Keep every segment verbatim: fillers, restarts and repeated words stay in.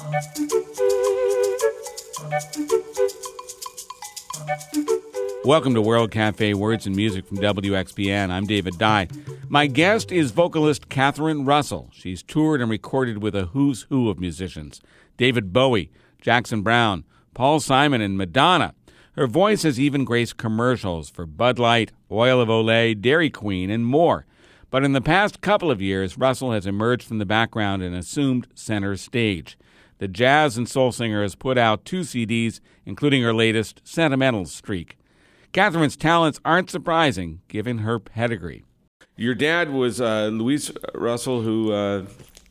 Welcome to World Cafe Words and Music from W X B N. I'm David Dye. My guest is vocalist Catherine Russell. She's toured and recorded with a who's who of musicians: David Bowie, Jackson Browne, Paul Simon, and Madonna. Her voice has even graced commercials for Bud Light, Oil of Olay, Dairy Queen, and more. But in the past couple of years, Russell has emerged from the background and assumed center stage. The jazz and soul singer has put out two C Ds, including her latest, Sentimental Streak. Catherine's talents aren't surprising, given her pedigree. Your dad was uh, Louis Russell, who uh,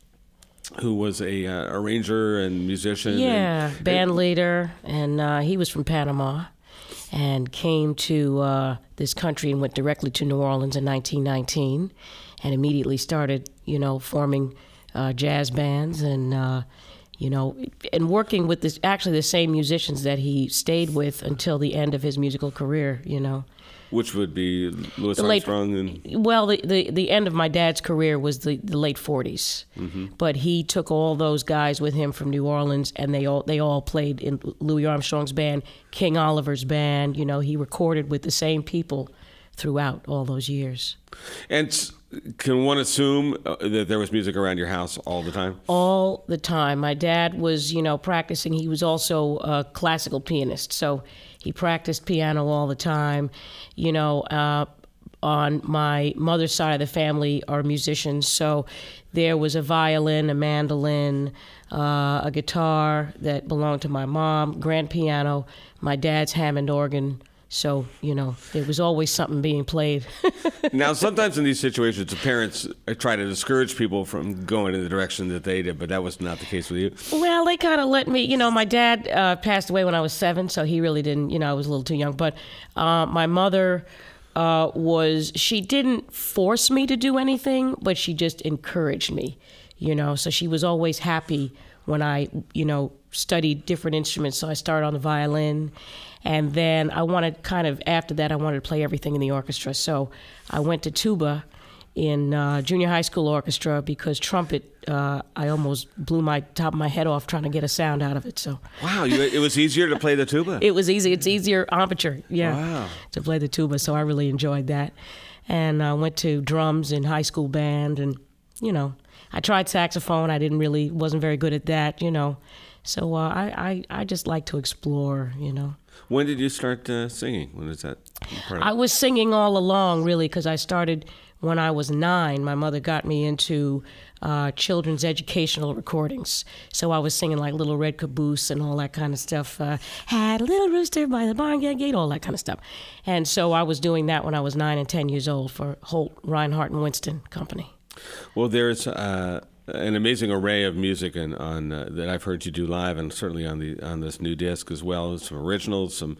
who was a uh, arranger and musician. Yeah, and, band leader, and uh, he was from Panama and came to uh, this country and went directly to New Orleans in nineteen nineteen and immediately started, you know, forming uh, jazz bands and, uh, you know, and working with this, actually the same musicians that he stayed with until the end of his musical career, you know. Which would be Louis the late, Armstrong? And... Well, the, the, the end of my dad's career was the, the late forties. Mm-hmm. But he took all those guys with him from New Orleans, and they all they all played in Louis Armstrong's band, King Oliver's band. You know, he recorded with the same people throughout all those years. And can one assume that there was music around your house all the time? All the time. My dad was, you know, practicing. He was also a classical pianist, so he practiced piano all the time. You know, uh, on my mother's side of the family are musicians, so there was a violin, a mandolin, uh, a guitar that belonged to my mom, grand piano, my dad's Hammond organ. So, you know, there was always something being played. Now, sometimes in these situations, the parents try to discourage people from going in the direction that they did, but that was not the case with you. Well, they kind of let me, you know, my dad uh, passed away when I was seven, so he really didn't, you know, I was a little too young. But uh, my mother uh, was, she didn't force me to do anything, but she just encouraged me, you know. So she was always happy when I, you know, studied different instruments. So I started on the violin. And then I wanted kind of, after that, I wanted to play everything in the orchestra. So I went to tuba in uh, junior high school orchestra because trumpet, uh, I almost blew my top of my head off trying to get a sound out of it. So wow, you, it was easier to play the tuba? It was easy. It's easier embouchure, yeah, wow. to play the tuba. So I really enjoyed that. And I went to drums in high school band. And, you know, I tried saxophone. I didn't really, wasn't very good at that, you know. So uh, I, I, I just like to explore, you know. When did you start uh, singing? When is that part of I was singing all along, really, because I started when I was nine. My mother got me into uh, children's educational recordings. So I was singing like Little Red Caboose and all that kind of stuff. Uh, Had a little rooster by the barnyard gate, all that kind of stuff. And so I was doing that when I was nine and ten years old for Holt, Reinhardt, and Winston Company. Well, there's uh, an amazing array of music and on uh, that I've heard you do live, and certainly on the on this new disc as well. Some originals, some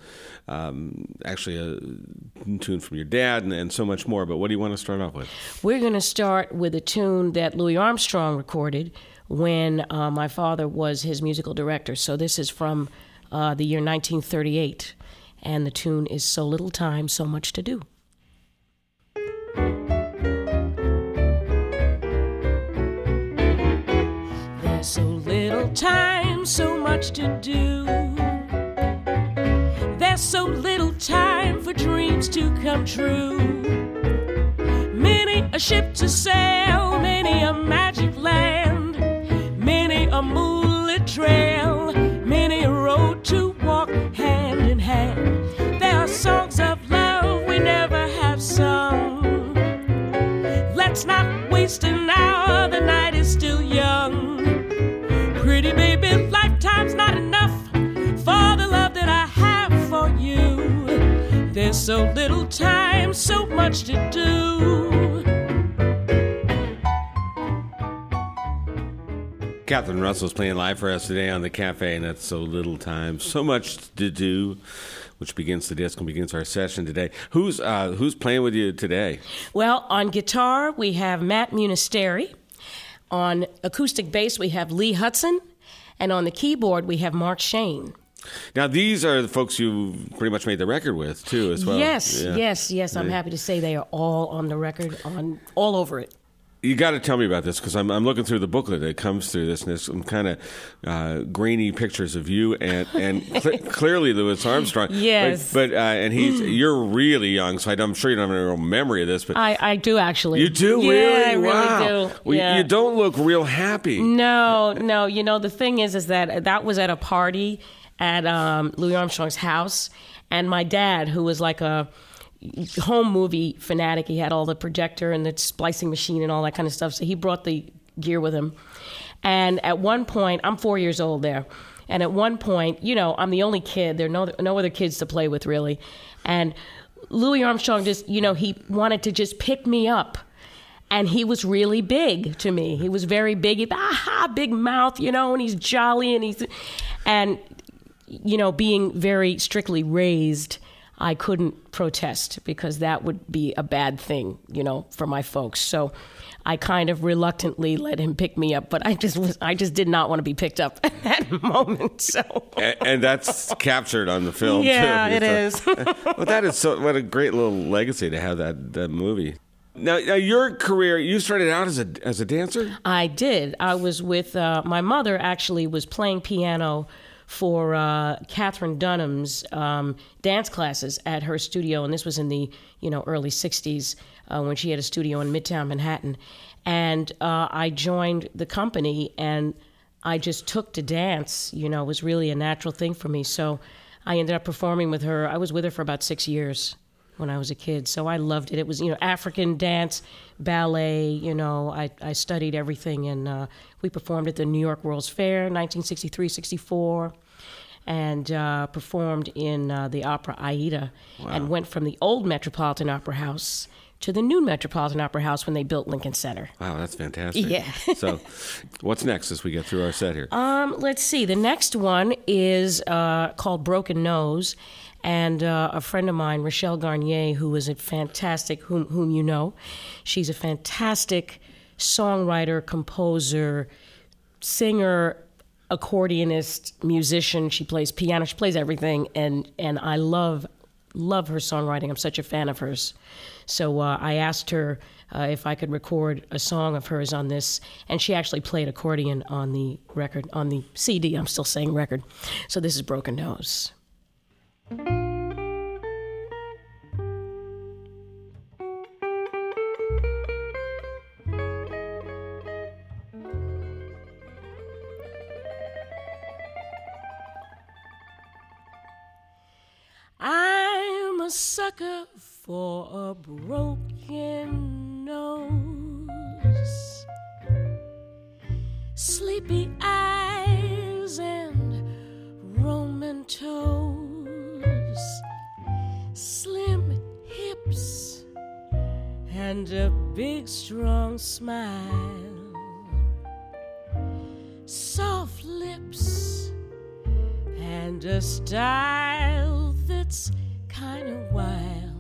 um, actually a tune from your dad, and, and so much more. But what do you want to start off with? We're going to start with a tune that Louis Armstrong recorded when uh, my father was his musical director. So this is from uh, the year nineteen thirty-eight, and the tune is "So Little Time, So Much to Do." So little time, so much to do. There's so little time for dreams to come true. Many a ship to sail, many a magic land, many a moonlit trail, many a road to walk hand in hand. There are songs of love we never have sung. Let's not waste an hour, the night is still young. Pretty baby, lifetime's not enough for the love that I have for you. There's so little time, so much to do. Catherine Russell's playing live for us today on the Cafe, and that's So Little Time, So Much to Do, which begins the disc and begins our session today. Who's uh, who's playing with you today? Well, on guitar, we have Matt Munisteri. On acoustic bass, we have Lee Hudson. And on the keyboard, we have Mark Shane. Now, these are the folks you pretty much made the record with, too, as well. Yes, yeah. yes, yes. I'm yeah. happy to say they are all on the record, on all over it. You got to tell me about this because I'm, I'm looking through the booklet that comes through this, and there's some kind of uh, grainy pictures of you and and cl- clearly Louis Armstrong. Yes, but, but uh, and he's you're really young, so I'm sure you don't have any real memory of this. But I, I do actually. You do yeah, really? I wow. really do. Well, yeah. You don't look real happy. No, no. You know the thing is, is that that was at a party at um, Louis Armstrong's house, and my dad, who was like a home movie fanatic. He had all the projector and the splicing machine and all that kind of stuff. So he brought the gear with him. And at one point, I'm four years old there. And at one point, you know, I'm the only kid. There are no, no other kids to play with, really. And Louis Armstrong just, you know, he wanted to just pick me up. And he was really big to me. He was very big. He, aha, big mouth, you know, and he's jolly. And he's, and, you know, being very strictly raised, I couldn't protest because that would be a bad thing, you know, for my folks. So I kind of reluctantly let him pick me up, but I just was, I just did not want to be picked up at that moment. So, and, and that's captured on the film. Yeah, too. it is. Well, that is so. What a great little legacy to have that that movie. Now, now your career, you started out as a as a dancer. I did. I was with uh, my mother. Actually, was playing piano for uh, Catherine Dunham's um, dance classes at her studio, and this was in the you know early sixties uh, when she had a studio in Midtown Manhattan. And uh, I joined the company, and I just took to dance. You know, it was really a natural thing for me. So I ended up performing with her. I was with her for about six years when I was a kid, so I loved it. It was you know African dance, ballet. You know, I I studied everything, and uh, we performed at the New York World's Fair, nineteen sixty-three sixty-four. And uh, performed in uh, the opera Aida, wow. And went from the old Metropolitan Opera House to the new Metropolitan Opera House when they built Lincoln Center. Wow, that's fantastic. Yeah. So what's next as we get through our set here? Um, let's see. The next one is uh, called Broken Nose. And uh, a friend of mine, Rochelle Garnier, who is a fantastic, whom, whom you know, she's a fantastic songwriter, composer, singer, accordionist, musician. She plays piano. She plays everything, and and I love love her songwriting. I'm such a fan of hers. So uh, I asked her uh, if I could record a song of hers on this, and she actually played accordion on the record, on the C D. I'm still saying record. So this is Broken Nose. I'm a sucker for a broken nose, sleepy eyes and Roman toes, slim hips and a big strong smile, soft lips and a style that's kind of wild.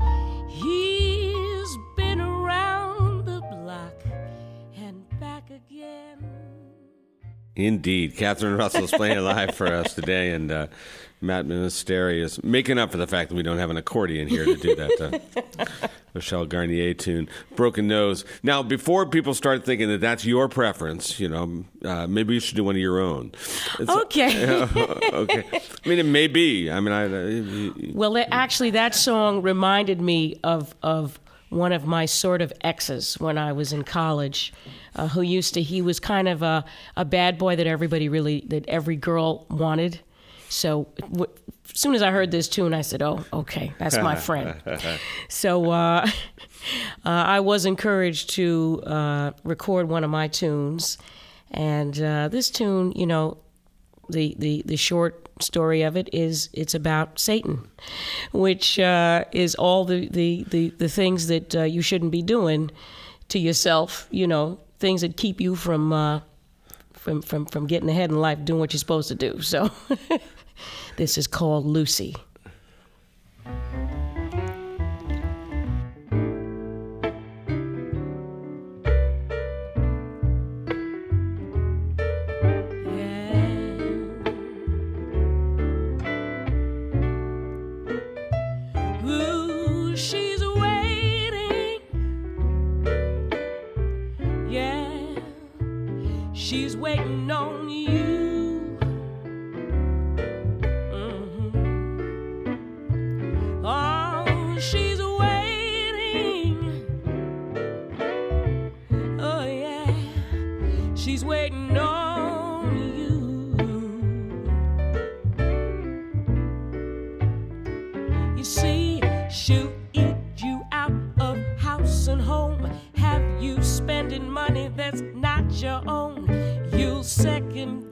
He's been around the block and back again. Indeed. Catherine Russell's playing live for us today, and uh, Matt Ministeri is making up for the fact that we don't have an accordion here to do that uh, Rochelle Garnier tune, Broken Nose. Now, before people start thinking that that's your preference, you know, uh, maybe you should do one of your own. It's, okay. Uh, okay. I mean, it may be. I mean, I... Uh, well, it, actually, that song reminded me of of one of my sort of exes when I was in college, uh, who used to, he was kind of a, a bad boy that everybody really, that every girl wanted. So w- as soon as I heard this tune, I said, oh, okay, that's my friend. So uh, uh, I was encouraged to uh, record one of my tunes. And uh, this tune, you know, the, the, the short story of it is it's about Satan, which uh, is all the, the, the, the things that uh, you shouldn't be doing to yourself, you know, things that keep you from uh, from, from, from getting ahead in life, doing what you're supposed to do. So this is called Lucy.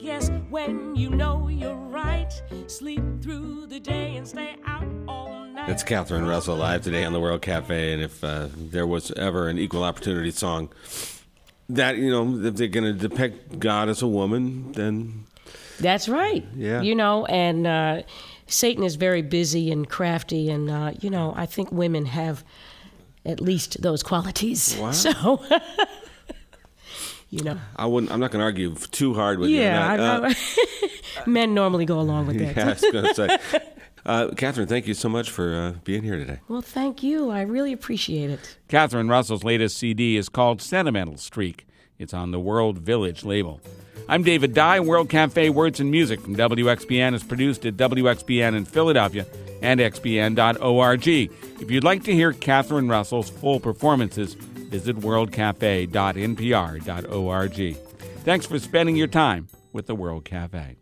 guess when you know you're right, sleep through the day and stay out all night. It's Catherine Russell live today on the World Cafe, and if uh, there was ever an equal opportunity song that, you know, if they're going to depict God as a woman, then... That's right. Yeah. You know, and uh, Satan is very busy and crafty, and, uh, you know, I think women have at least those qualities. Wow. So... You know, I wouldn't. I'm not going to argue too hard with yeah, you. Yeah, uh, men normally go along with that. Yeah, I was going to say, uh, Catherine, thank you so much for uh, being here today. Well, thank you. I really appreciate it. Catherine Russell's latest C D is called Sentimental Streak. It's on the World Village label. I'm David Dye. World Cafe Words and Music from W X B N is produced at W X B N in Philadelphia and X B N dot org. If you'd like to hear Catherine Russell's full performances, visit world cafe dot n p r dot org. Thanks for spending your time with the World Cafe.